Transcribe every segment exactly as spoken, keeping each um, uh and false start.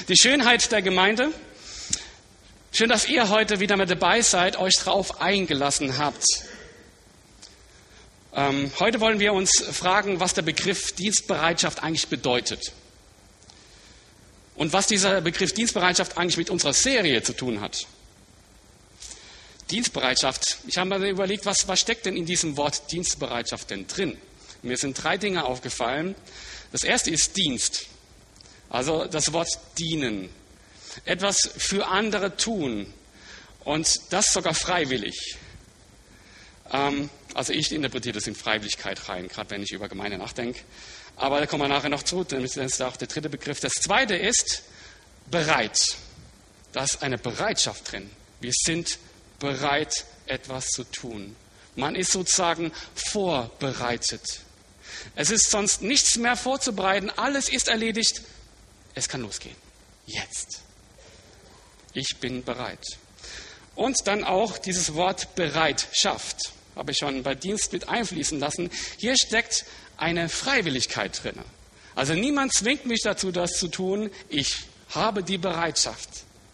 Die Schönheit der Gemeinde. Schön, dass ihr heute wieder mit dabei seid, euch drauf eingelassen habt. Ähm, heute wollen wir uns fragen, was der Begriff Dienstbereitschaft eigentlich bedeutet. Und was dieser Begriff Dienstbereitschaft eigentlich mit unserer Serie zu tun hat. Dienstbereitschaft. Ich habe mir überlegt, was, was steckt denn in diesem Wort Dienstbereitschaft denn drin? Mir sind drei Dinge aufgefallen. Das erste ist Dienst. Also das Wort dienen. Etwas für andere tun. Und das sogar freiwillig. Ähm, also ich interpretiere das in Freiwilligkeit rein, gerade wenn ich über Gemeinde nachdenke. Aber da kommen wir nachher noch zu, das ist auch der dritte Begriff. Das zweite ist bereit. Da ist eine Bereitschaft drin. Wir sind bereit, etwas zu tun. Man ist sozusagen vorbereitet. Es ist sonst nichts mehr vorzubereiten. Alles ist erledigt. Es kann losgehen. Jetzt. Ich bin bereit. Und dann auch dieses Wort Bereitschaft. Habe ich schon bei Dienst mit einfließen lassen. Hier steckt eine Freiwilligkeit drin. Also niemand zwingt mich dazu, das zu tun. Ich habe die Bereitschaft.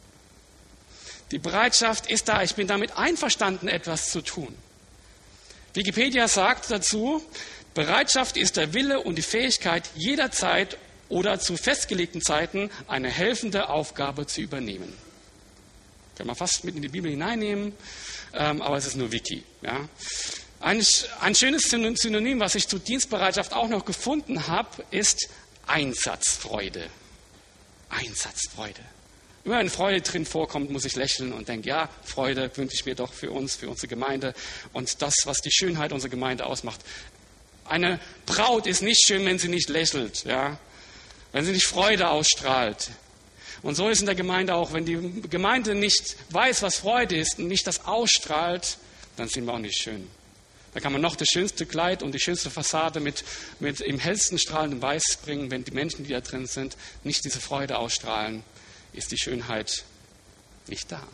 Die Bereitschaft ist da. Ich bin damit einverstanden, etwas zu tun. Wikipedia sagt dazu, Bereitschaft ist der Wille und die Fähigkeit, jederzeit oder zu festgelegten Zeiten eine helfende Aufgabe zu übernehmen. Kann man fast mit in die Bibel hineinnehmen, ähm, aber es ist nur Wiki. Ja. Ein, ein schönes Synonym, was ich zu Dienstbereitschaft auch noch gefunden habe, ist Einsatzfreude. Einsatzfreude. Immer wenn Freude drin vorkommt, muss ich lächeln und denke, ja, Freude wünsche ich mir doch für uns, für unsere Gemeinde und das, was die Schönheit unserer Gemeinde ausmacht. Eine Braut ist nicht schön, wenn sie nicht lächelt, ja, wenn sie nicht Freude ausstrahlt. Und so ist in der Gemeinde auch, wenn die Gemeinde nicht weiß, was Freude ist und nicht das ausstrahlt, dann sind wir auch nicht schön. Da kann man noch das schönste Kleid und die schönste Fassade mit, mit im hellsten strahlenden Weiß bringen, wenn die Menschen, die da drin sind, nicht diese Freude ausstrahlen, ist die Schönheit nicht da.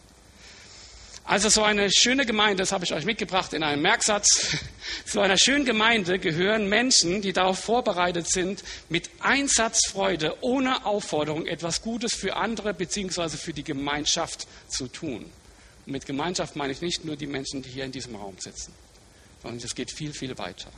Also so eine schöne Gemeinde, das habe ich euch mitgebracht in einem Merksatz, zu einer schönen Gemeinde gehören Menschen, die darauf vorbereitet sind, mit Einsatzfreude, ohne Aufforderung etwas Gutes für andere bzw. für die Gemeinschaft zu tun. Und mit Gemeinschaft meine ich nicht nur die Menschen, die hier in diesem Raum sitzen, sondern es geht viel, viel weiter.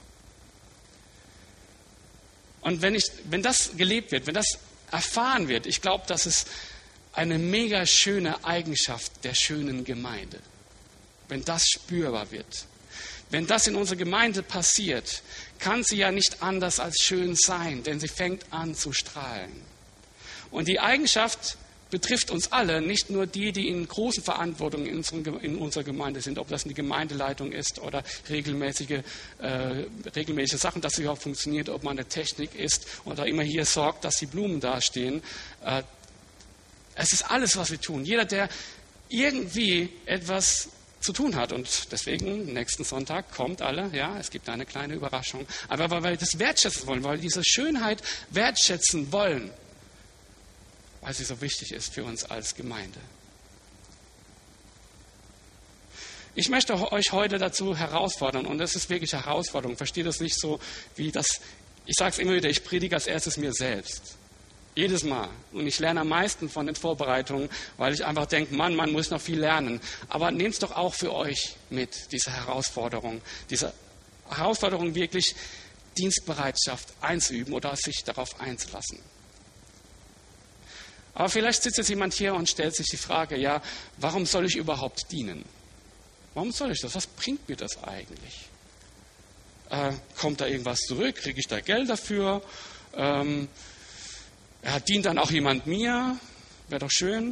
Und wenn, ich, wenn das gelebt wird, wenn das erfahren wird, ich glaube, dass es eine mega schöne Eigenschaft der schönen Gemeinde. Wenn das spürbar wird, wenn das in unserer Gemeinde passiert, kann sie ja nicht anders als schön sein, denn sie fängt an zu strahlen. Und die Eigenschaft betrifft uns alle, nicht nur die, die in großen Verantwortungen in, unseren, in unserer Gemeinde sind, ob das eine Gemeindeleitung ist oder regelmäßige, äh, regelmäßige Sachen, dass sie überhaupt funktioniert, ob man eine Technik ist oder immer hier sorgt, dass die Blumen dastehen. Äh, Es ist alles, was wir tun. Jeder, der irgendwie etwas zu tun hat. Und deswegen, nächsten Sonntag kommt alle, ja, es gibt eine kleine Überraschung. Aber weil wir das wertschätzen wollen, weil wir diese Schönheit wertschätzen wollen, weil sie so wichtig ist für uns als Gemeinde. Ich möchte euch heute dazu herausfordern, und das ist wirklich Herausforderung. Versteht das nicht so, wie das, ich sage es immer wieder, ich predige als erstes mir selbst. Jedes Mal. Und ich lerne am meisten von den Vorbereitungen, weil ich einfach denke, Mann, man muss noch viel lernen. Aber nehmt es doch auch für euch mit, diese Herausforderung. Diese Herausforderung wirklich Dienstbereitschaft einzuüben oder sich darauf einzulassen. Aber vielleicht sitzt jetzt jemand hier und stellt sich die Frage, ja, warum soll ich überhaupt dienen? Warum soll ich das? Was bringt mir das eigentlich? Äh, kommt da irgendwas zurück? Kriege ich da Geld dafür? Ähm, Ja, dient dann auch jemand mir? Wäre doch schön.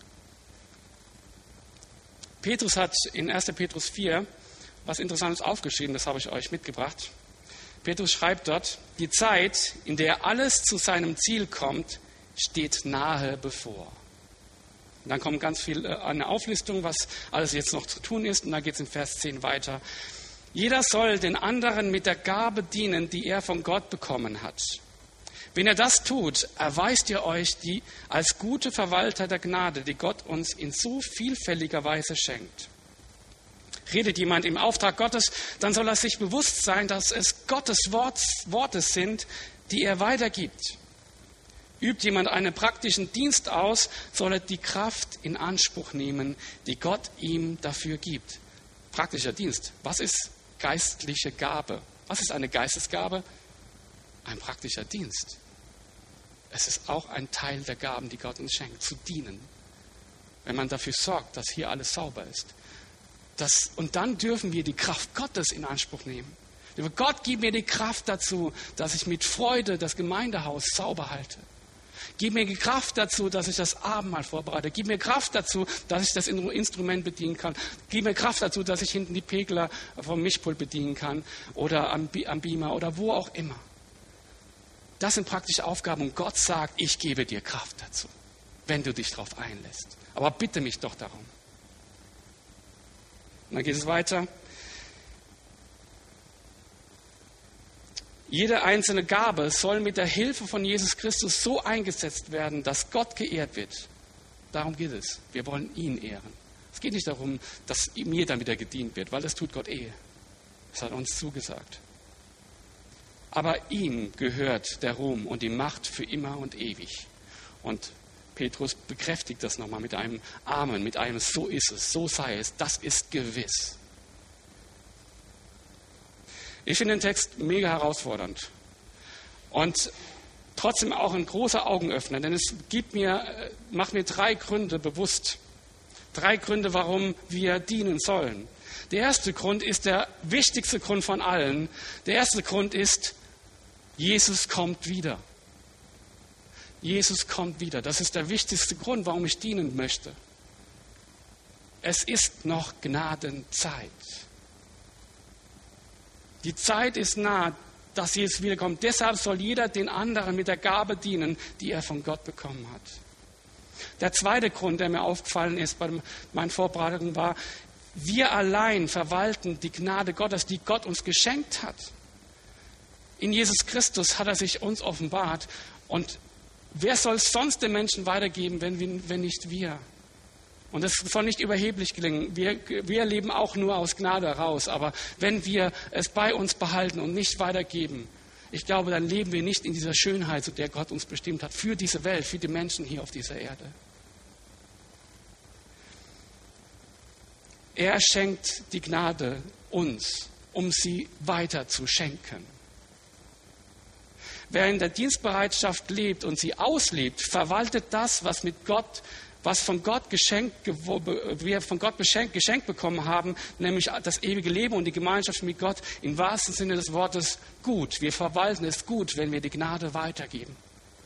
Petrus hat in erster Petrus vier was Interessantes aufgeschrieben, das habe ich euch mitgebracht. Petrus schreibt dort, die Zeit, in der alles zu seinem Ziel kommt, steht nahe bevor. Und dann kommt ganz viel äh, eine Auflistung, was alles jetzt noch zu tun ist. Und dann geht es in Vers zehn weiter. Jeder soll den anderen mit der Gabe dienen, die er von Gott bekommen hat. Wenn ihr das tut, erweist ihr euch die als gute Verwalter der Gnade, die Gott uns in so vielfältiger Weise schenkt. Redet jemand im Auftrag Gottes, dann soll er sich bewusst sein, dass es Gottes Wort, Worte sind, die er weitergibt. Übt jemand einen praktischen Dienst aus, soll er die Kraft in Anspruch nehmen, die Gott ihm dafür gibt. Praktischer Dienst. Was ist geistliche Gabe? Was ist eine Geistesgabe? Ein praktischer Dienst. Es ist auch ein Teil der Gaben, die Gott uns schenkt, zu dienen. Wenn man dafür sorgt, dass hier alles sauber ist. Das, und dann dürfen wir die Kraft Gottes in Anspruch nehmen. Gott, gib mir die Kraft dazu, dass ich mit Freude das Gemeindehaus sauber halte. Gib mir die Kraft dazu, dass ich das Abendmahl vorbereite. Gib mir Kraft dazu, dass ich das Instrument bedienen kann. Gib mir Kraft dazu, dass ich hinten die Pegler vom Mischpult bedienen kann oder am, am Beamer oder wo auch immer. Das sind praktische Aufgaben und Gott sagt, ich gebe dir Kraft dazu, wenn du dich darauf einlässt. Aber bitte mich doch darum. Und dann geht es weiter. Jede einzelne Gabe soll mit der Hilfe von Jesus Christus so eingesetzt werden, dass Gott geehrt wird. Darum geht es. Wir wollen ihn ehren. Es geht nicht darum, dass mir dann wieder gedient wird, weil das tut Gott eh. Das hat uns zugesagt. Aber ihm gehört der Ruhm und die Macht für immer und ewig. Und Petrus bekräftigt das nochmal mit einem Amen, mit einem so ist es, so sei es, das ist gewiss. Ich finde den Text mega herausfordernd und trotzdem auch ein großer Augenöffner, denn es gibt mir, macht mir drei Gründe bewusst. Drei Gründe, warum wir dienen sollen. Der erste Grund ist der wichtigste Grund von allen. Der erste Grund ist, Jesus kommt wieder. Jesus kommt wieder. Das ist der wichtigste Grund, warum ich dienen möchte. Es ist noch Gnadenzeit. Die Zeit ist nah, dass Jesus wiederkommt. Deshalb soll jeder den anderen mit der Gabe dienen, die er von Gott bekommen hat. Der zweite Grund, der mir aufgefallen ist bei meinen Vorbereitungen, war, wir allein verwalten die Gnade Gottes, die Gott uns geschenkt hat. In Jesus Christus hat er sich uns offenbart. Und wer soll es sonst den Menschen weitergeben, wenn, wir, wenn nicht wir? Und das soll nicht überheblich gelingen. Wir, wir leben auch nur aus Gnade heraus. Aber wenn wir es bei uns behalten und nicht weitergeben, ich glaube, dann leben wir nicht in dieser Schönheit, zu der Gott uns bestimmt hat, für diese Welt, für die Menschen hier auf dieser Erde. Er schenkt die Gnade uns, um sie weiter zu schenken. Wer in der Dienstbereitschaft lebt und sie auslebt, verwaltet das, was mit Gott was von Gott geschenkt, wir von Gott geschenkt, geschenkt bekommen haben, nämlich das ewige Leben und die Gemeinschaft mit Gott im wahrsten Sinne des Wortes gut. Wir verwalten es gut, wenn wir die Gnade weitergeben.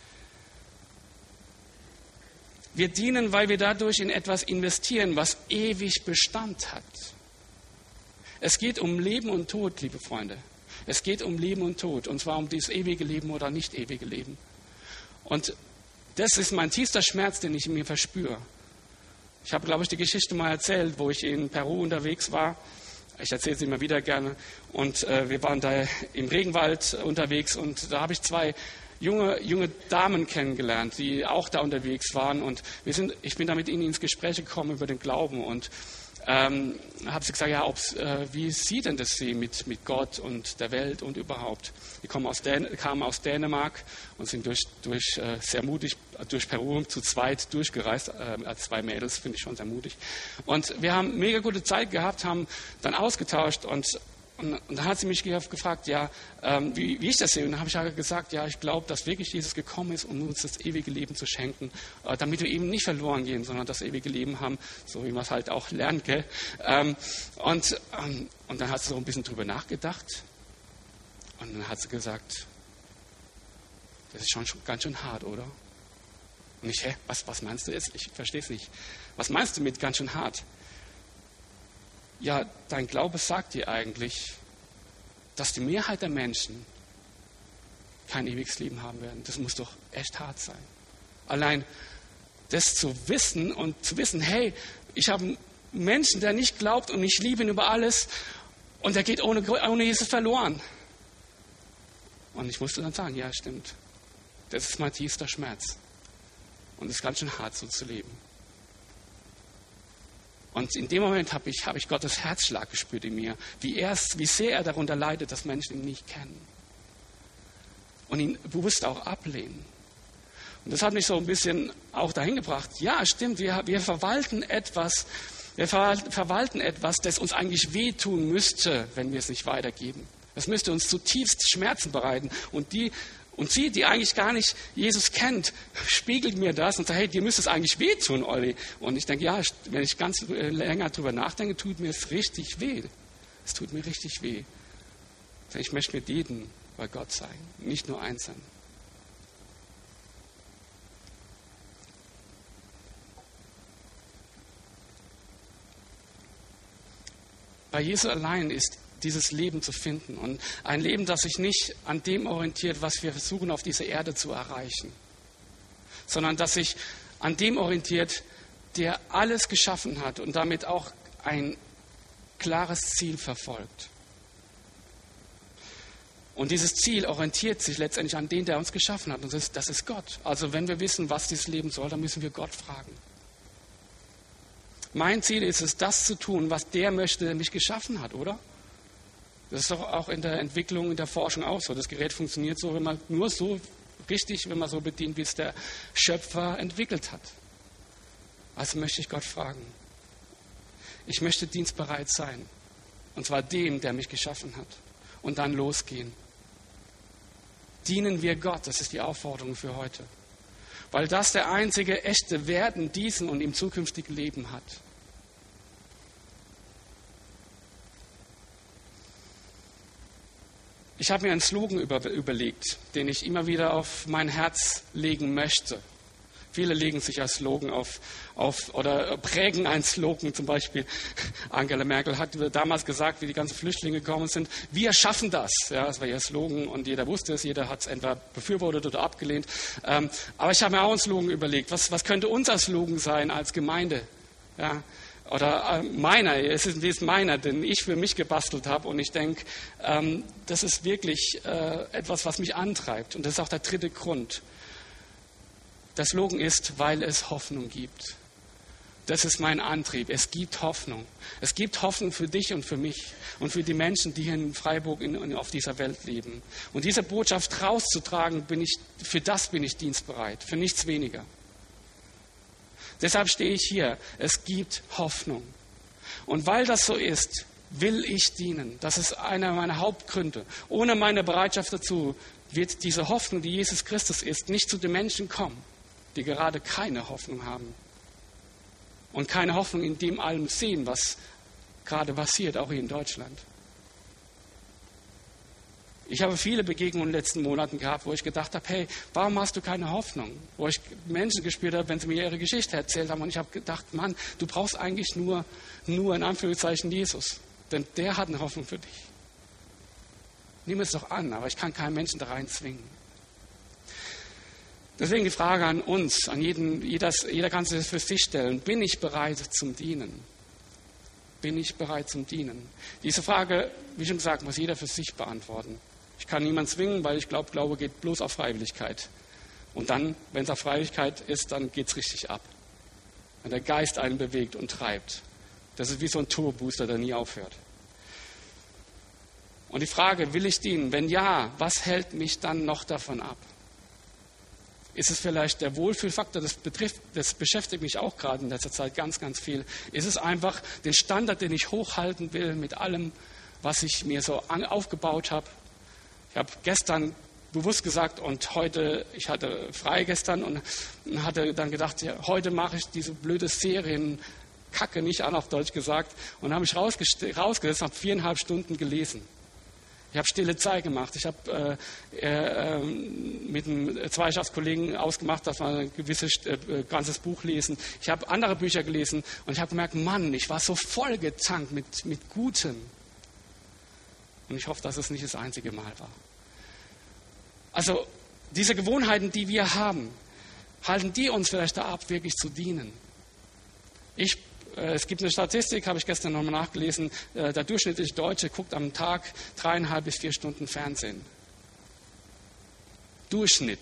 Wir dienen, weil wir dadurch in etwas investieren, was ewig Bestand hat. Es geht um Leben und Tod, liebe Freunde. Es geht um Leben und Tod, und zwar um dieses ewige Leben oder nicht ewige Leben. Und das ist mein tiefster Schmerz, den ich in mir verspüre. Ich habe, glaube ich, die Geschichte mal erzählt, wo ich in Peru unterwegs war. Ich erzähle sie immer wieder gerne. Und äh, wir waren da im Regenwald unterwegs und da habe ich zwei junge, junge Damen kennengelernt, die auch da unterwegs waren. Und wir sind, ich bin da mit ihnen ins Gespräch gekommen über den Glauben und ähm, habe sie gesagt, ja, ob's, äh, wie sieht denn das sie mit, mit Gott und der Welt und überhaupt? Die kommen aus Dän- kamen aus Dänemark und sind durch, durch äh, sehr mutig durch Peru zu zweit durchgereist, äh, als zwei Mädels, finde ich schon sehr mutig. Und wir haben mega gute Zeit gehabt, haben dann ausgetauscht und Und, und dann hat sie mich gefragt, ja, ähm, wie, wie ich das sehe. Und dann habe ich halt gesagt, ja, ich glaube, dass wirklich Jesus gekommen ist, um uns das ewige Leben zu schenken, äh, damit wir eben nicht verloren gehen, sondern das ewige Leben haben, so wie man es halt auch lernt, gell? Ähm, und, ähm, und dann hat sie so ein bisschen drüber nachgedacht. Und dann hat sie gesagt, das ist schon, schon ganz schön hart, oder? Und ich, hä, was, was meinst du jetzt? Ich verstehe es nicht. Was meinst du mit ganz schön hart? Ja, dein Glaube sagt dir eigentlich, dass die Mehrheit der Menschen kein ewiges Leben haben werden. Das muss doch echt hart sein. Allein das zu wissen und zu wissen, hey, ich habe einen Menschen, der nicht glaubt und ich liebe ihn über alles und der geht ohne, ohne Jesus verloren. Und ich musste dann sagen, ja, stimmt. Das ist mein tiefster Schmerz. Und es ist ganz schön hart, so zu leben. Und in dem Moment habe ich, hab ich Gottes Herzschlag gespürt in mir, wie, er, wie sehr er darunter leidet, dass Menschen ihn nicht kennen. Und ihn bewusst auch ablehnen. Und das hat mich so ein bisschen auch dahin gebracht. Ja, stimmt, wir, wir verwalten etwas, wir verwalten etwas, das uns eigentlich wehtun müsste, wenn wir es nicht weitergeben. Das müsste uns zutiefst Schmerzen bereiten. Und die, und sie, die eigentlich gar nicht Jesus kennt, spiegelt mir das und sagt, hey, dir müsste es eigentlich wehtun, Olli. Und ich denke, ja, wenn ich ganz länger drüber nachdenke, tut mir es richtig weh. Es tut mir richtig weh. Ich möchte mit jedem bei Gott sein, nicht nur einzeln. Bei Jesus allein ist dieses Leben zu finden. Und ein Leben, das sich nicht an dem orientiert, was wir versuchen auf dieser Erde zu erreichen, sondern das sich an dem orientiert, der alles geschaffen hat und damit auch ein klares Ziel verfolgt. Und dieses Ziel orientiert sich letztendlich an den, der uns geschaffen hat. Und das ist, das ist Gott. Also wenn wir wissen, was dieses Leben soll, dann müssen wir Gott fragen. Mein Ziel ist es, das zu tun, was der möchte, der mich geschaffen hat, oder? Das ist doch auch in der Entwicklung, in der Forschung auch so. Das Gerät funktioniert so, wenn man nur so richtig, wenn man so bedient, wie es der Schöpfer entwickelt hat. Also möchte ich Gott fragen. Ich möchte dienstbereit sein. Und zwar dem, der mich geschaffen hat. Und dann losgehen. Dienen wir Gott, das ist die Aufforderung für heute. Weil das der einzige echte Wert in diesem und im zukünftigen Leben hat. Ich habe mir einen Slogan über, überlegt, den ich immer wieder auf mein Herz legen möchte. Viele legen sich als Slogan auf, auf oder prägen einen Slogan. Zum Beispiel Angela Merkel hat damals gesagt, wie die ganzen Flüchtlinge gekommen sind, wir schaffen das. Ja, das war ihr Slogan und jeder wusste es, jeder hat es entweder befürwortet oder abgelehnt. Ähm, aber ich habe mir auch einen Slogan überlegt. Was, was könnte unser Slogan sein als Gemeinde? Ja, oder äh, meiner, es ist, es ist meiner, den ich für mich gebastelt habe. Und ich denke, ähm, das ist wirklich äh, etwas, was mich antreibt. Und das ist auch der dritte Grund. Der Slogan ist, weil es Hoffnung gibt. Das ist mein Antrieb. Es gibt Hoffnung. Es gibt Hoffnung für dich und für mich und für die Menschen, die hier in Freiburg in, in, auf dieser Welt leben. Und diese Botschaft rauszutragen, bin ich, für das bin ich dienstbereit, für nichts weniger. Deshalb stehe ich hier. Es gibt Hoffnung. Und weil das so ist, will ich dienen. Das ist einer meiner Hauptgründe. Ohne meine Bereitschaft dazu wird diese Hoffnung, die Jesus Christus ist, nicht zu den Menschen kommen, die gerade keine Hoffnung haben und keine Hoffnung in dem allem sehen, was gerade passiert, auch hier in Deutschland. Ich habe viele Begegnungen in den letzten Monaten gehabt, wo ich gedacht habe, hey, warum hast du keine Hoffnung? Wo ich Menschen gespürt habe, wenn sie mir ihre Geschichte erzählt haben und ich habe gedacht, Mann, du brauchst eigentlich nur, nur in Anführungszeichen Jesus, denn der hat eine Hoffnung für dich. Nimm es doch an, aber ich kann keinen Menschen da rein zwingen. Deswegen die Frage an uns, an jeden, jeder, jeder kann sich das für sich stellen. Bin ich bereit zum Dienen? Bin ich bereit zum Dienen? Diese Frage, wie schon gesagt, muss jeder für sich beantworten. Ich kann niemanden zwingen, weil ich glaube, Glaube geht bloß auf Freiwilligkeit. Und dann, wenn es auf Freiwilligkeit ist, dann geht es richtig ab. Wenn der Geist einen bewegt und treibt. Das ist wie so ein Turbo-Booster, der nie aufhört. Und die Frage, will ich dienen? Wenn ja, was hält mich dann noch davon ab? Ist es vielleicht der Wohlfühlfaktor, das betrifft, das beschäftigt mich auch gerade in letzter Zeit ganz, ganz viel. Ist es einfach den Standard, den ich hochhalten will mit allem, was ich mir so aufgebaut habe? Ich habe gestern bewusst gesagt und heute, ich hatte frei gestern und hatte dann gedacht, ja, heute mache ich diese blöde Serienkacke nicht an, auf Deutsch gesagt, und habe mich rausgesetzt, habe viereinhalb Stunden gelesen. Ich habe stille Zeit gemacht. Ich habe äh, äh, mit einem Zweierschaftskollegen ausgemacht, dass wir ein gewisses äh, ganzes Buch lesen. Ich habe andere Bücher gelesen und ich habe gemerkt, Mann, ich war so vollgetankt mit, mit Gutem. Und ich hoffe, dass es nicht das einzige Mal war. Also diese Gewohnheiten, die wir haben, halten die uns vielleicht da ab, wirklich zu dienen. Ich Es gibt eine Statistik, habe ich gestern nochmal nachgelesen, der durchschnittliche Deutsche guckt am Tag dreieinhalb bis vier Stunden Fernsehen. Durchschnitt.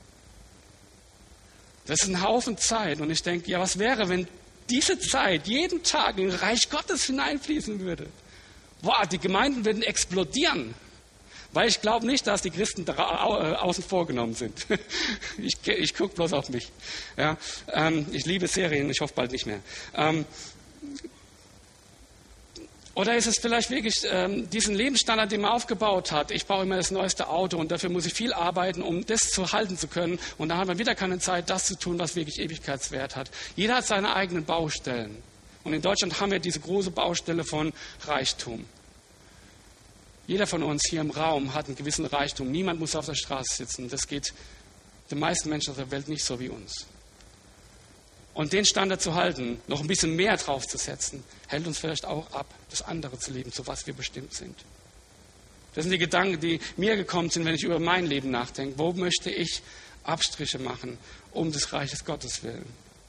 Das ist ein Haufen Zeit und ich denke, ja, was wäre, wenn diese Zeit jeden Tag in das Reich Gottes hineinfließen würde? Boah, die Gemeinden würden explodieren. Weil ich glaube nicht, dass die Christen dra- außen vor genommen sind. ich ich gucke bloß auf mich. Ja, ähm, ich liebe Serien, ich hoffe bald nicht mehr. Ähm, Oder ist es vielleicht wirklich ähm, diesen Lebensstandard, den man aufgebaut hat? Ich brauche immer das neueste Auto und dafür muss ich viel arbeiten, um das zu halten zu können. Und dann hat man wieder keine Zeit, das zu tun, was wirklich Ewigkeitswert hat. Jeder hat seine eigenen Baustellen. Und in Deutschland haben wir diese große Baustelle von Reichtum. Jeder von uns hier im Raum hat einen gewissen Reichtum. Niemand muss auf der Straße sitzen. Das geht den meisten Menschen auf der Welt nicht so wie uns. Und den Standard zu halten, noch ein bisschen mehr draufzusetzen, hält uns vielleicht auch ab, das andere zu leben, zu was wir bestimmt sind. Das sind die Gedanken, die mir gekommen sind, wenn ich über mein Leben nachdenke. Wo möchte ich Abstriche machen, um des Reiches Gottes willen?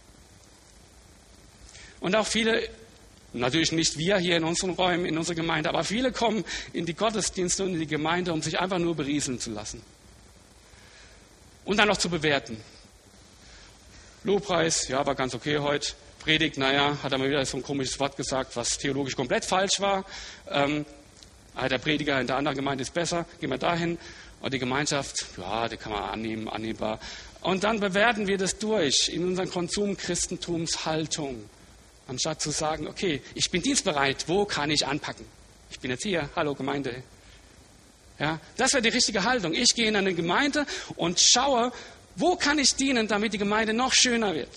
Und auch viele, natürlich nicht wir hier in unseren Räumen, in unserer Gemeinde, aber viele kommen in die Gottesdienste und in die Gemeinde, um sich einfach nur berieseln zu lassen. Und dann noch zu bewerten. Lobpreis, ja, war ganz okay heute. Predigt, naja, hat er mal wieder so ein komisches Wort gesagt, was theologisch komplett falsch war. Ähm, der Prediger in der anderen Gemeinde ist besser, gehen wir dahin. Und die Gemeinschaft, ja, die kann man annehmen, annehmbar. Und dann bewerten wir das durch in unseren Konsum-Christentumshaltung. Anstatt zu sagen, okay, ich bin dienstbereit, wo kann ich anpacken? Ich bin jetzt hier, hallo Gemeinde. Ja, das wäre die richtige Haltung. Ich gehe in eine Gemeinde und schaue, wo kann ich dienen, damit die Gemeinde noch schöner wird?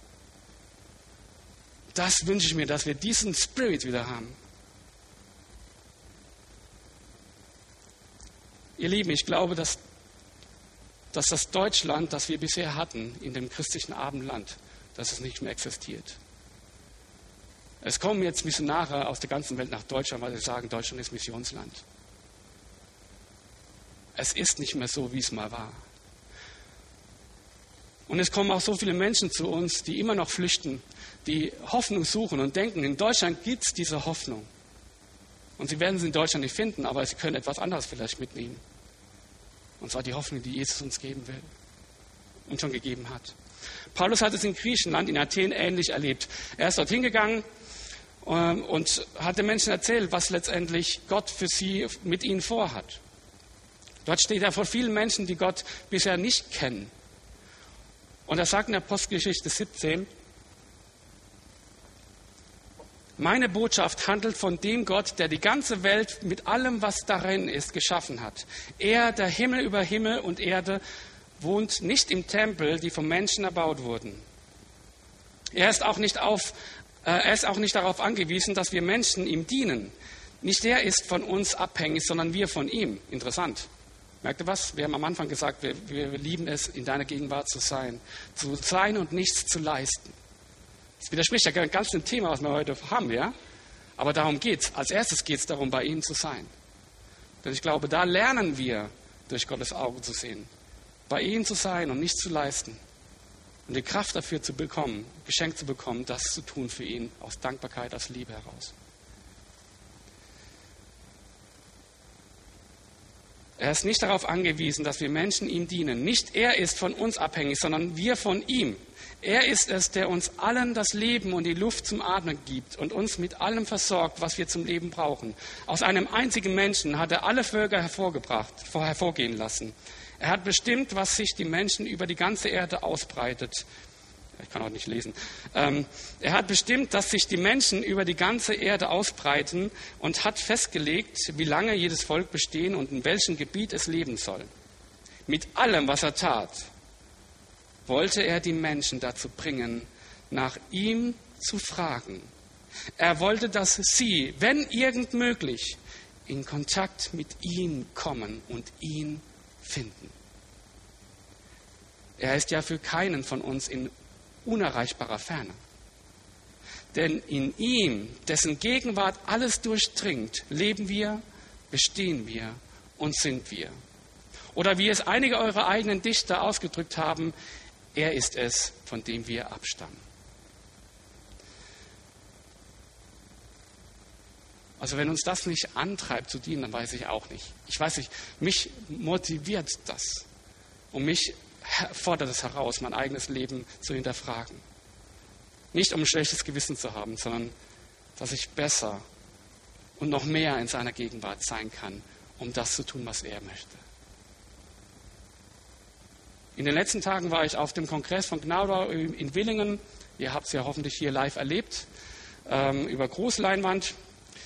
Das wünsche ich mir, dass wir diesen Spirit wieder haben. Ihr Lieben, ich glaube, dass, dass das Deutschland, das wir bisher hatten, in dem christlichen Abendland, dass es nicht mehr existiert. Es kommen jetzt Missionare aus der ganzen Welt nach Deutschland, weil sie sagen, Deutschland ist Missionsland. Es ist nicht mehr so, wie es mal war. Und es kommen auch so viele Menschen zu uns, die immer noch flüchten, die Hoffnung suchen und denken, in Deutschland gibt es diese Hoffnung. Und sie werden sie in Deutschland nicht finden, aber sie können etwas anderes vielleicht mitnehmen. Und zwar die Hoffnung, die Jesus uns geben will und schon gegeben hat. Paulus hat es in Griechenland, in Athen ähnlich erlebt. Er ist dorthin gegangen ähm, und hat den Menschen erzählt, was letztendlich Gott für sie mit ihnen vorhat. Dort steht er vor vielen Menschen, die Gott bisher nicht kennen. Und er sagt in der Apostelgeschichte siebzehn, meine Botschaft handelt von dem Gott, der die ganze Welt mit allem, was darin ist, geschaffen hat. Er, der Himmel über Himmel und Erde, wohnt nicht im Tempel, die vom Menschen erbaut wurden. Er ist auch nicht, auf, äh, er ist auch nicht darauf angewiesen, dass wir Menschen ihm dienen. Nicht er ist von uns abhängig, sondern wir von ihm. Interessant. Merkt ihr was? Wir haben am Anfang gesagt, wir, wir lieben es, in deiner Gegenwart zu sein. Zu sein und nichts zu leisten. Das widerspricht ja ganz dem Thema, was wir heute haben, ja? Aber darum geht es. Als erstes geht es darum, bei ihm zu sein. Denn ich glaube, da lernen wir, durch Gottes Augen zu sehen. Bei ihm zu sein und nichts zu leisten. Und die Kraft dafür zu bekommen, geschenkt zu bekommen, das zu tun für ihn, aus Dankbarkeit, aus Liebe heraus. Er ist nicht darauf angewiesen, dass wir Menschen ihm dienen. Nicht er ist von uns abhängig, sondern wir von ihm. Er ist es, der uns allen das Leben und die Luft zum Atmen gibt und uns mit allem versorgt, was wir zum Leben brauchen. Aus einem einzigen Menschen hat er alle Völker hervorgebracht, hervorgehen lassen. Er hat bestimmt, was sich die Menschen über die ganze Erde ausbreitet. Ich kann auch nicht lesen. Ähm, er hat bestimmt, dass sich die Menschen über die ganze Erde ausbreiten und hat festgelegt, wie lange jedes Volk bestehen und in welchem Gebiet es leben soll. Mit allem, was er tat, wollte er die Menschen dazu bringen, nach ihm zu fragen. Er wollte, dass sie, wenn irgend möglich, in Kontakt mit ihm kommen und ihn finden. Er ist ja für keinen von uns in unerreichbarer Ferne. Denn in ihm, dessen Gegenwart alles durchdringt, leben wir, bestehen wir und sind wir. Oder wie es einige eurer eigenen Dichter ausgedrückt haben, er ist es, von dem wir abstammen. Also wenn uns das nicht antreibt zu dienen, dann weiß ich auch nicht. Ich weiß nicht, mich motiviert das und mich fordert es heraus, mein eigenes Leben zu hinterfragen. Nicht um ein schlechtes Gewissen zu haben, sondern dass ich besser und noch mehr in seiner Gegenwart sein kann um das zu tun, was er möchte. In den letzten Tagen war ich auf dem Kongress von Gnaudau in Willingen. Ihr habt es ja hoffentlich hier live erlebt, ähm, über Großleinwand.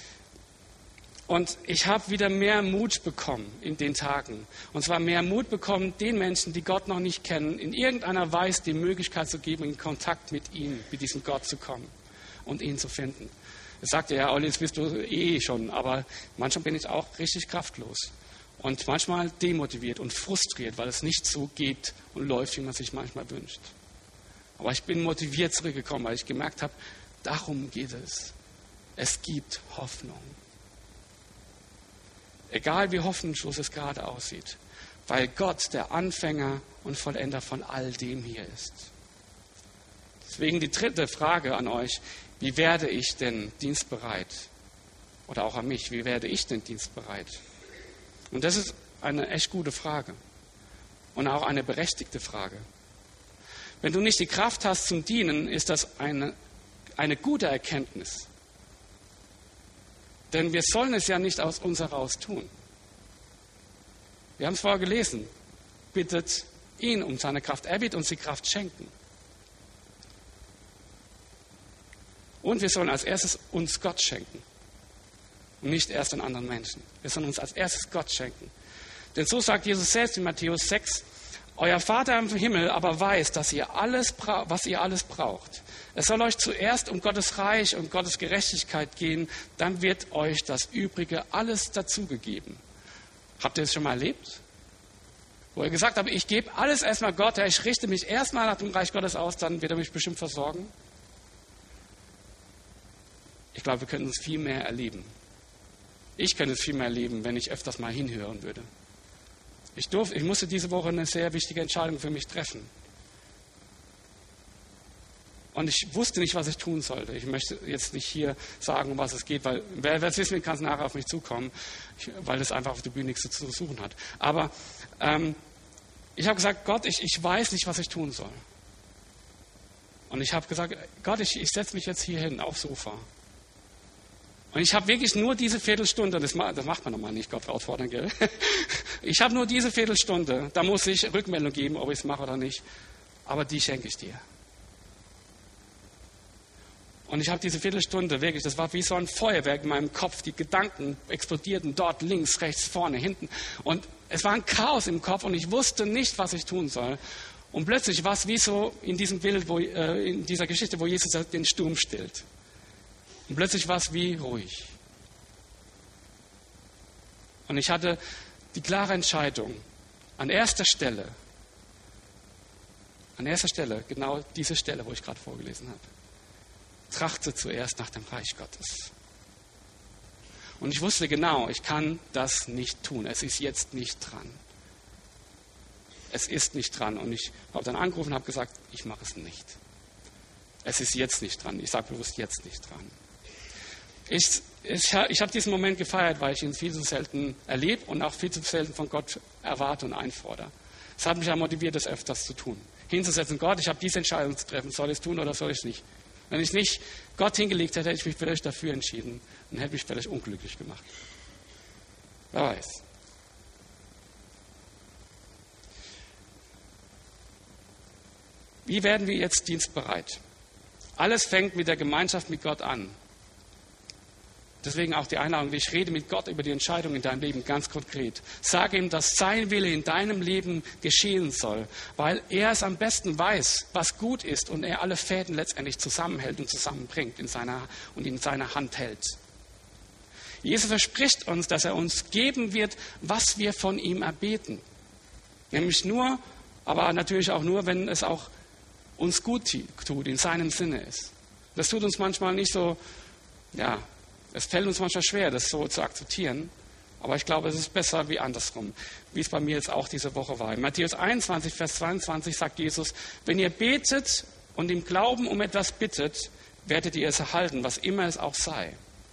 Und ich habe wieder mehr Mut bekommen in den Tagen. Und zwar mehr Mut bekommen, den Menschen, die Gott noch nicht kennen, in irgendeiner Weise die Möglichkeit zu geben, in Kontakt mit ihm, mit diesem Gott zu kommen und ihn zu finden. Ich sagte ja, Olli, jetzt bist du eh schon, aber manchmal bin ich auch richtig kraftlos. Und manchmal demotiviert und frustriert, weil es nicht so geht und läuft, wie man sich manchmal wünscht. Aber ich bin motiviert zurückgekommen, weil ich gemerkt habe, darum geht es. Es gibt Hoffnung. Egal wie hoffnungslos es gerade aussieht, weil Gott der Anfänger und Vollender von all dem hier ist. Deswegen die dritte Frage an euch, wie werde ich denn dienstbereit? Oder auch an mich, wie werde ich denn dienstbereit? Und das ist eine echt gute Frage und auch eine berechtigte Frage. Wenn du nicht die Kraft hast zum Dienen, ist das eine, eine gute Erkenntnis. Denn wir sollen es ja nicht aus uns heraus tun. Wir haben es vorher gelesen. Bittet ihn um seine Kraft. Er wird uns die Kraft schenken. Und wir sollen als erstes uns Gott schenken. Und nicht erst den anderen Menschen. Wir sollen uns als erstes Gott schenken. Denn so sagt Jesus selbst in Matthäus sechs, euer Vater im Himmel aber weiß, dass ihr alles, was ihr alles braucht. Es soll euch zuerst um Gottes Reich und Gottes Gerechtigkeit gehen, dann wird euch das Übrige alles dazugegeben. Habt ihr das schon mal erlebt? Wo er gesagt hat, ich gebe alles erstmal Gott, ich richte mich erstmal nach dem Reich Gottes aus, dann wird er mich bestimmt versorgen. Ich glaube, wir können es viel mehr erleben. Ich könnte es viel mehr erleben, wenn ich öfters mal hinhören würde. Ich, durfte, ich musste diese Woche eine sehr wichtige Entscheidung für mich treffen. Und ich wusste nicht, was ich tun sollte. Ich möchte jetzt nicht hier sagen, um was es geht, weil wer es wissen will, kann es nachher auf mich zukommen, ich, weil es einfach auf der Bühne nichts zu suchen hat. Aber ähm, ich habe gesagt, Gott, ich, ich weiß nicht, was ich tun soll. Und ich habe gesagt, Gott, ich, ich setze mich jetzt hier hin, aufs Sofa. Und ich habe wirklich nur diese Viertelstunde, das, das macht man nochmal nicht, Gott herausfordern, gell? Ich habe nur diese Viertelstunde, da muss ich Rückmeldung geben, ob ich es mache oder nicht. Aber die schenke ich dir. Und ich habe diese Viertelstunde wirklich, das war wie so ein Feuerwerk in meinem Kopf. Die Gedanken explodierten dort, links, rechts, vorne, hinten. Und es war ein Chaos im Kopf und ich wusste nicht, was ich tun soll. Und plötzlich war es wie so in diesem Bild, wo, äh, in dieser Geschichte, wo Jesus den Sturm stillt. Und plötzlich war es wie ruhig. Und ich hatte die klare Entscheidung, an erster Stelle, an erster Stelle, genau diese Stelle, wo ich gerade vorgelesen habe, trachte zuerst nach dem Reich Gottes. Und ich wusste genau, ich kann das nicht tun. Es ist jetzt nicht dran. Es ist nicht dran. Und ich habe dann angerufen und habe gesagt, ich mache es nicht. Es ist jetzt nicht dran. Ich sage bewusst jetzt nicht dran. Ich, ich, ich habe diesen Moment gefeiert, weil ich ihn viel zu selten erlebe und auch viel zu selten von Gott erwarte und einfordere. Es hat mich ja motiviert, das öfters zu tun. Hinzusetzen, Gott, ich habe diese Entscheidung zu treffen, soll ich es tun oder soll ich es nicht? Wenn ich nicht Gott hingelegt hätte, hätte ich mich vielleicht dafür entschieden und hätte mich vielleicht unglücklich gemacht. Wer weiß. Wie werden wir jetzt dienstbereit? Alles fängt mit der Gemeinschaft mit Gott an. Deswegen auch die Einladung, ich rede mit Gott über die Entscheidung in deinem Leben ganz konkret. Sage ihm, dass sein Wille in deinem Leben geschehen soll, weil er es am besten weiß, was gut ist und er alle Fäden letztendlich zusammenhält und zusammenbringt in seiner, und in seiner Hand hält. Jesus verspricht uns, dass er uns geben wird, was wir von ihm erbeten. Nämlich nur, aber natürlich auch nur, wenn es auch uns gut tut, in seinem Sinne ist. Das tut uns manchmal nicht so, ja, es fällt uns manchmal schwer, das so zu akzeptieren. Aber ich glaube, es ist besser wie andersrum, wie es bei mir jetzt auch diese Woche war. In Matthäus einundzwanzig, Vers zweiundzwanzig sagt Jesus, wenn ihr betet und im Glauben um etwas bittet, werdet ihr es erhalten, was immer es auch sei.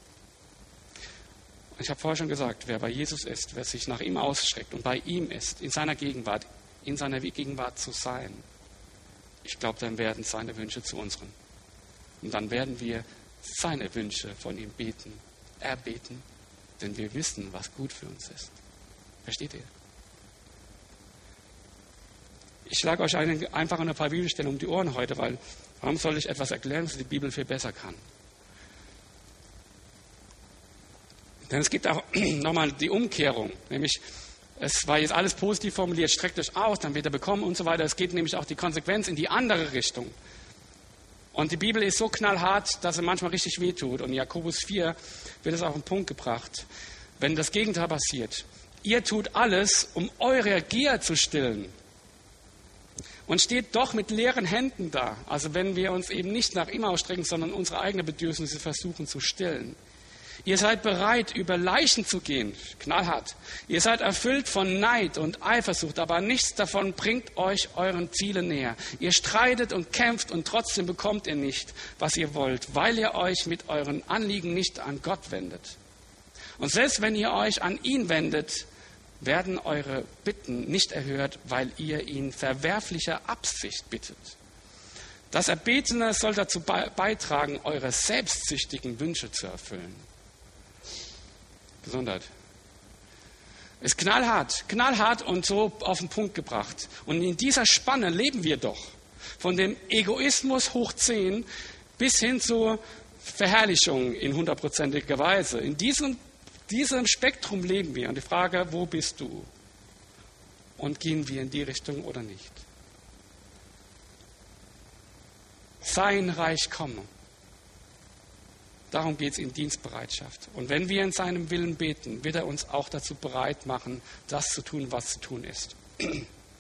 Und ich habe vorher schon gesagt, wer bei Jesus ist, wer sich nach ihm ausstreckt und bei ihm ist, in seiner Gegenwart, in seiner Gegenwart zu sein, ich glaube, dann werden seine Wünsche zu unseren. Und dann werden wir seine Wünsche von ihm beten, erbeten, denn wir wissen, was gut für uns ist. Versteht ihr? Ich schlage euch eine, einfach ein paar Bibelstellen um die Ohren heute, weil warum soll ich etwas erklären, was die Bibel viel besser kann? Denn es gibt auch nochmal die Umkehrung, nämlich es war jetzt alles positiv formuliert, streckt euch aus, dann wird er bekommen und so weiter. Es geht nämlich auch die Konsequenz in die andere Richtung. Und die Bibel ist so knallhart, dass sie manchmal richtig wehtut. Und in Jakobus vier wird es auf den Punkt gebracht. Wenn das Gegenteil passiert, ihr tut alles, um eure Gier zu stillen. Und steht doch mit leeren Händen da. Also wenn wir uns eben nicht nach ihm ausstrecken, sondern unsere eigenen Bedürfnisse versuchen zu stillen. Ihr seid bereit, über Leichen zu gehen, knallhart. Ihr seid erfüllt von Neid und Eifersucht, aber nichts davon bringt euch euren Zielen näher. Ihr streitet und kämpft und trotzdem bekommt ihr nicht, was ihr wollt, weil ihr euch mit euren Anliegen nicht an Gott wendet. Und selbst wenn ihr euch an ihn wendet, werden eure Bitten nicht erhört, weil ihr ihn verwerflicher Absicht bittet. Das Erbetene soll dazu beitragen, eure selbstsüchtigen Wünsche zu erfüllen. Gesundheit. Ist knallhart, knallhart und so auf den Punkt gebracht. Und in dieser Spanne leben wir doch. Von dem Egoismus hoch zehn bis hin zur Verherrlichung in hundertprozentiger Weise. In diesem, diesem Spektrum leben wir. Und die Frage, wo bist du? Und gehen wir in die Richtung oder nicht? Sein Reich komme. Darum geht es in Dienstbereitschaft. Und wenn wir in seinem Willen beten, wird er uns auch dazu bereit machen, das zu tun, was zu tun ist. Der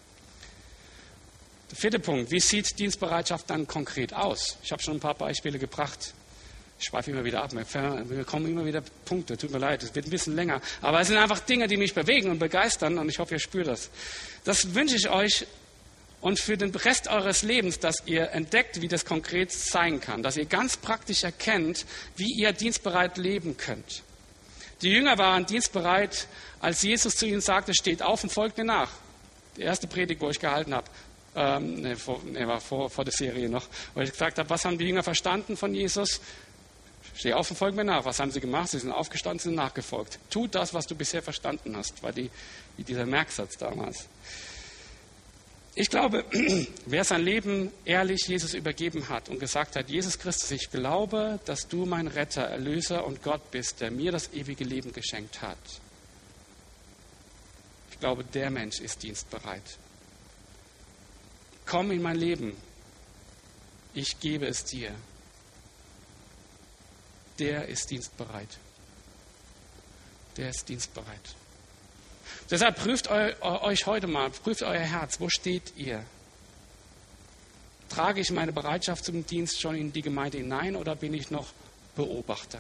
vierte Punkt, wie sieht Dienstbereitschaft dann konkret aus? Ich habe schon ein paar Beispiele gebracht. Ich schweife immer wieder ab, wir kommen immer wieder Punkte, tut mir leid, es wird ein bisschen länger. Aber es sind einfach Dinge, die mich bewegen und begeistern und ich hoffe, ihr spürt das. Das wünsche ich euch. Und für den Rest eures Lebens, dass ihr entdeckt, wie das konkret sein kann. Dass ihr ganz praktisch erkennt, wie ihr dienstbereit leben könnt. Die Jünger waren dienstbereit, als Jesus zu ihnen sagte, steht auf und folgt mir nach. Die erste Predigt, wo ich gehalten habe, ähm, ne, vor, ne, war vor, vor der Serie noch, wo ich gesagt habe, was haben die Jünger verstanden von Jesus? Steh auf und folg mir nach. Was haben sie gemacht? Sie sind aufgestanden, sind nachgefolgt. Tu das, was du bisher verstanden hast, war die, wie dieser Merksatz damals. Ich glaube, wer sein Leben ehrlich Jesus übergeben hat und gesagt hat, Jesus Christus, ich glaube, dass du mein Retter, Erlöser und Gott bist, der mir das ewige Leben geschenkt hat. Ich glaube, der Mensch ist dienstbereit. Komm in mein Leben, ich gebe es dir. Der ist dienstbereit. Der ist dienstbereit. Deshalb prüft eu, euch heute mal, prüft euer Herz, wo steht ihr? Trage ich meine Bereitschaft zum Dienst schon in die Gemeinde hinein oder bin ich noch Beobachter?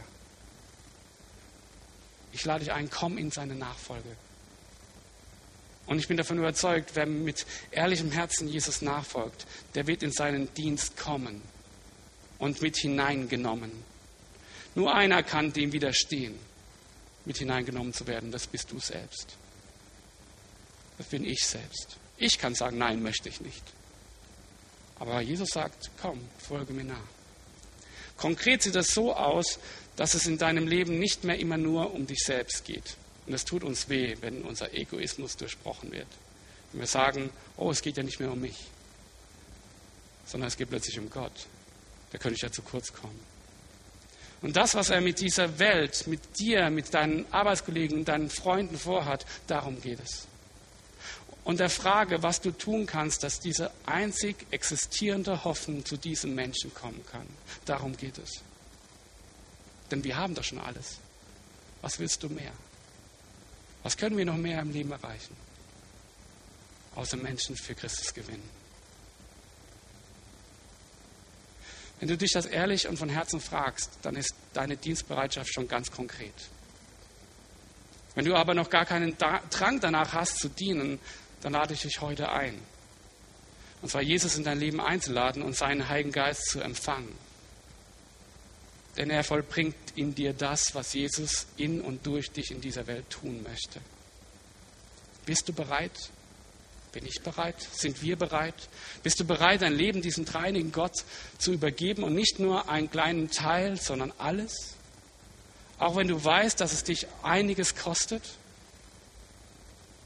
Ich lade dich ein, komm in seine Nachfolge. Und ich bin davon überzeugt, wer mit ehrlichem Herzen Jesus nachfolgt, der wird in seinen Dienst kommen und mit hineingenommen. Nur einer kann dem widerstehen, mit hineingenommen zu werden, das bist du selbst. Das bin ich selbst. Ich kann sagen, nein, möchte ich nicht. Aber Jesus sagt, komm, folge mir nach. Konkret sieht das so aus, dass es in deinem Leben nicht mehr immer nur um dich selbst geht. Und es tut uns weh, wenn unser Egoismus durchbrochen wird. Wenn wir sagen, oh, es geht ja nicht mehr um mich, sondern es geht plötzlich um Gott. Da könnte ich ja zu kurz kommen. Und das, was er mit dieser Welt, mit dir, mit deinen Arbeitskollegen, deinen Freunden vorhat, darum geht es. Und der Frage, was du tun kannst, dass diese einzig existierende Hoffnung zu diesem Menschen kommen kann. Darum geht es. Denn wir haben doch schon alles. Was willst du mehr? Was können wir noch mehr im Leben erreichen? Außer Menschen für Christus gewinnen. Wenn du dich das ehrlich und von Herzen fragst, dann ist deine Dienstbereitschaft schon ganz konkret. Wenn du aber noch gar keinen Drang danach hast zu dienen, dann lade ich dich heute ein. Und zwar Jesus in dein Leben einzuladen und seinen Heiligen Geist zu empfangen. Denn er vollbringt in dir das, was Jesus in und durch dich in dieser Welt tun möchte. Bist du bereit? Bin ich bereit? Sind wir bereit? Bist du bereit, dein Leben diesem dreieinigen Gott zu übergeben und nicht nur einen kleinen Teil, sondern alles? Auch wenn du weißt, dass es dich einiges kostet?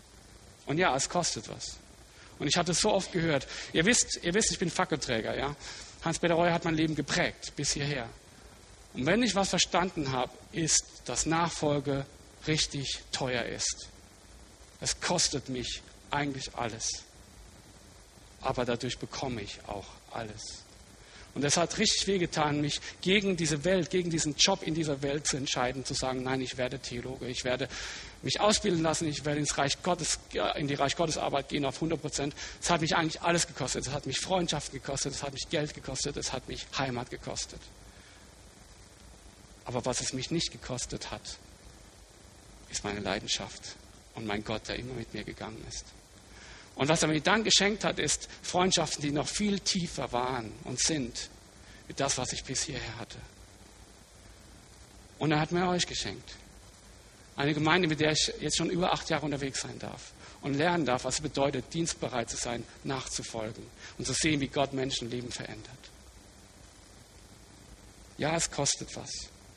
Und ja, es kostet was. Und ich hatte es so oft gehört. Ihr wisst, ihr wisst, ich bin Fackelträger, ja. Hans-Peter Reuer hat mein Leben geprägt, bis hierher. Und wenn ich was verstanden habe, ist, dass Nachfolge richtig teuer ist. Es kostet mich eigentlich alles. Aber dadurch bekomme ich auch alles. Und es hat richtig wehgetan, mich gegen diese Welt, gegen diesen Job in dieser Welt zu entscheiden, zu sagen, nein, ich werde Theologe, ich werde mich ausbilden lassen, ich werde ins Reich Gottes, in die Reich Gottes Arbeit gehen auf hundert Prozent. Es hat mich eigentlich alles gekostet. Es hat mich Freundschaften gekostet, es hat mich Geld gekostet, es hat mich Heimat gekostet. Aber was es mich nicht gekostet hat, ist meine Leidenschaft und mein Gott, der immer mit mir gegangen ist. Und was er mir dann geschenkt hat, ist Freundschaften, die noch viel tiefer waren und sind, wie das, was ich bis hierher hatte. Und er hat mir euch geschenkt. Eine Gemeinde, mit der ich jetzt schon über acht Jahre unterwegs sein darf und lernen darf, was es bedeutet, dienstbereit zu sein, nachzufolgen und zu sehen, wie Gott Menschenleben verändert. Ja, es kostet was.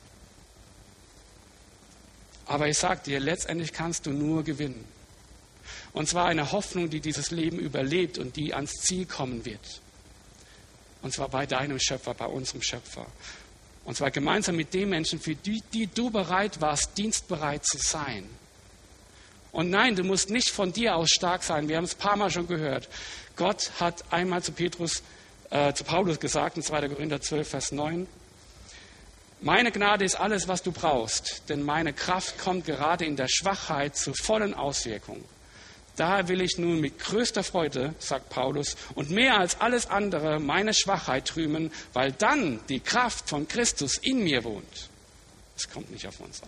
Aber ich sage dir, letztendlich kannst du nur gewinnen. Und zwar eine Hoffnung, die dieses Leben überlebt und die ans Ziel kommen wird. Und zwar bei deinem Schöpfer, bei unserem Schöpfer. Und zwar gemeinsam mit den Menschen, für die, die du bereit warst, dienstbereit zu sein. Und nein, du musst nicht von dir aus stark sein. Wir haben es ein paar Mal schon gehört. Gott hat einmal zu Petrus, äh, zu Paulus gesagt, in zweiter Korinther zwölf, Vers neun, meine Gnade ist alles, was du brauchst, denn meine Kraft kommt gerade in der Schwachheit zur vollen Auswirkung. Daher will ich nun mit größter Freude, sagt Paulus, und mehr als alles andere meine Schwachheit rühmen, weil dann die Kraft von Christus in mir wohnt. Es kommt nicht auf uns an.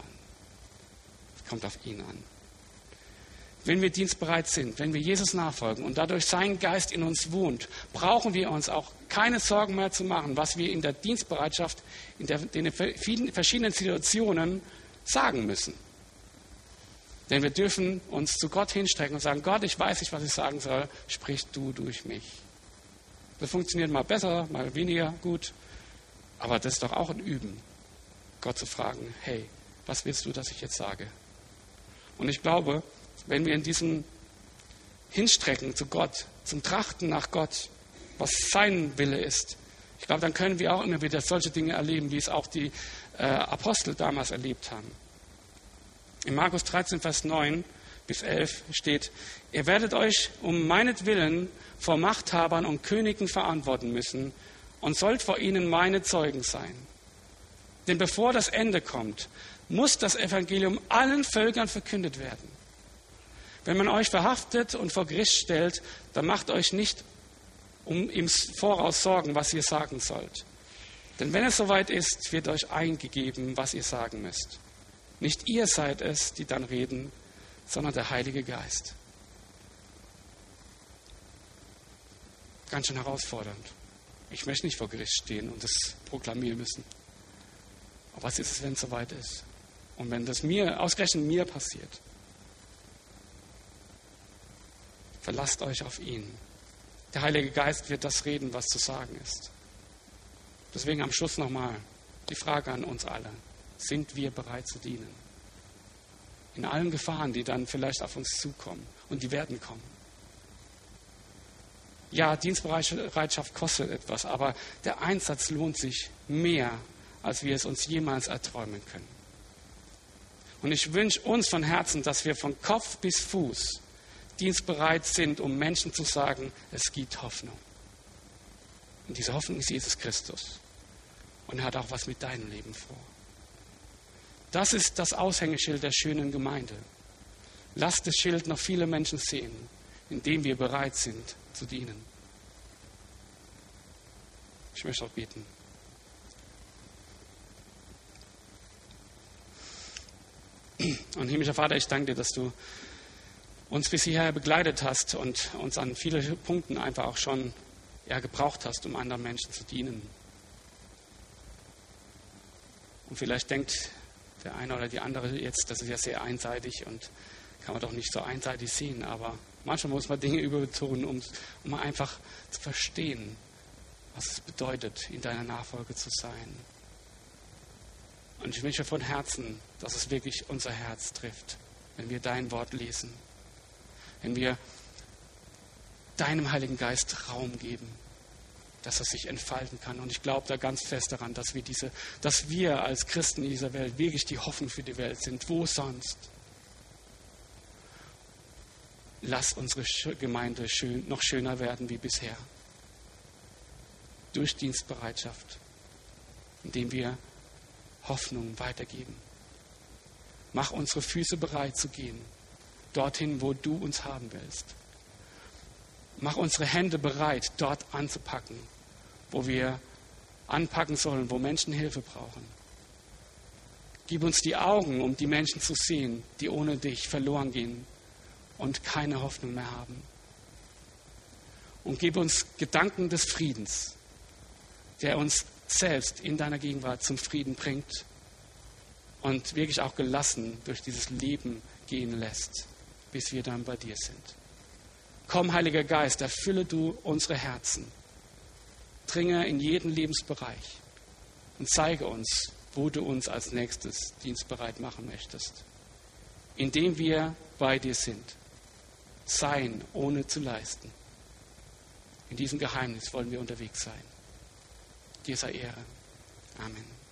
Es kommt auf ihn an. Wenn wir dienstbereit sind, wenn wir Jesus nachfolgen und dadurch sein Geist in uns wohnt, brauchen wir uns auch keine Sorgen mehr zu machen, was wir in der Dienstbereitschaft, in, der, in den verschiedenen Situationen sagen müssen. Denn wir dürfen uns zu Gott hinstrecken und sagen, Gott, ich weiß nicht, was ich sagen soll, sprich du durch mich. Das funktioniert mal besser, mal weniger gut, aber das ist doch auch ein Üben, Gott zu fragen, hey, was willst du, dass ich jetzt sage? Und ich glaube, wenn wir in diesem Hinstrecken zu Gott, zum Trachten nach Gott, was sein Wille ist, ich glaube, dann können wir auch immer wieder solche Dinge erleben, wie es auch die äh, Apostel damals erlebt haben. In Markus dreizehn, Vers neun bis elf steht, ihr werdet euch um meinetwillen vor Machthabern und Königen verantworten müssen und sollt vor ihnen meine Zeugen sein. Denn bevor das Ende kommt, muss das Evangelium allen Völkern verkündet werden. Wenn man euch verhaftet und vor Gericht stellt, dann macht euch nicht um im Voraus Sorgen, was ihr sagen sollt. Denn wenn es soweit ist, wird euch eingegeben, was ihr sagen müsst. Nicht ihr seid es, die dann reden, sondern der Heilige Geist. Ganz schön herausfordernd. Ich möchte nicht vor Gericht stehen und das proklamieren müssen. Aber was ist es, wenn es soweit ist? Und wenn das mir, ausgerechnet mir passiert? Verlasst euch auf ihn. Der Heilige Geist wird das reden, was zu sagen ist. Deswegen am Schluss nochmal die Frage an uns alle. Sind wir bereit zu dienen? In allen Gefahren, die dann vielleicht auf uns zukommen. Und die werden kommen. Ja, Dienstbereitschaft kostet etwas, aber der Einsatz lohnt sich mehr, als wir es uns jemals erträumen können. Und ich wünsche uns von Herzen, dass wir von Kopf bis Fuß dienstbereit sind, um Menschen zu sagen, es gibt Hoffnung. Und diese Hoffnung ist Jesus Christus. Und er hat auch was mit deinem Leben vor. Das ist das Aushängeschild der schönen Gemeinde. Lasst das Schild noch viele Menschen sehen, indem wir bereit sind zu dienen. Ich möchte auch beten. Und himmlischer Vater, ich danke dir, dass du uns bis hierher begleitet hast und uns an vielen Punkten einfach auch schon ja, gebraucht hast, um anderen Menschen zu dienen. Und vielleicht denkt der eine oder die andere jetzt, das ist ja sehr einseitig und kann man doch nicht so einseitig sehen, aber manchmal muss man Dinge überbetonen, um, um einfach zu verstehen, was es bedeutet, in deiner Nachfolge zu sein. Und ich wünsche von Herzen, dass es wirklich unser Herz trifft, wenn wir dein Wort lesen. wenn wir deinem Heiligen Geist Raum geben, dass er sich entfalten kann. Und ich glaube da ganz fest daran, dass wir, diese, dass wir als Christen in dieser Welt wirklich die Hoffnung für die Welt sind. Wo sonst? Lass unsere Gemeinde schön, noch schöner werden wie bisher. Durch Dienstbereitschaft, indem wir Hoffnung weitergeben. Mach unsere Füße bereit zu gehen, dorthin, wo du uns haben willst. Mach unsere Hände bereit, dort anzupacken, wo wir anpacken sollen, wo Menschen Hilfe brauchen. Gib uns die Augen, um die Menschen zu sehen, die ohne dich verloren gehen und keine Hoffnung mehr haben. Und gib uns Gedanken des Friedens, der uns selbst in deiner Gegenwart zum Frieden bringt und wirklich auch gelassen durch dieses Leben gehen lässt, bis wir dann bei dir sind. Komm, Heiliger Geist, erfülle du unsere Herzen. Dringe in jeden Lebensbereich und zeige uns, wo du uns als nächstes dienstbereit machen möchtest. Indem wir bei dir sind. Sein, ohne zu leisten. In diesem Geheimnis wollen wir unterwegs sein. Dir sei Ehre. Amen.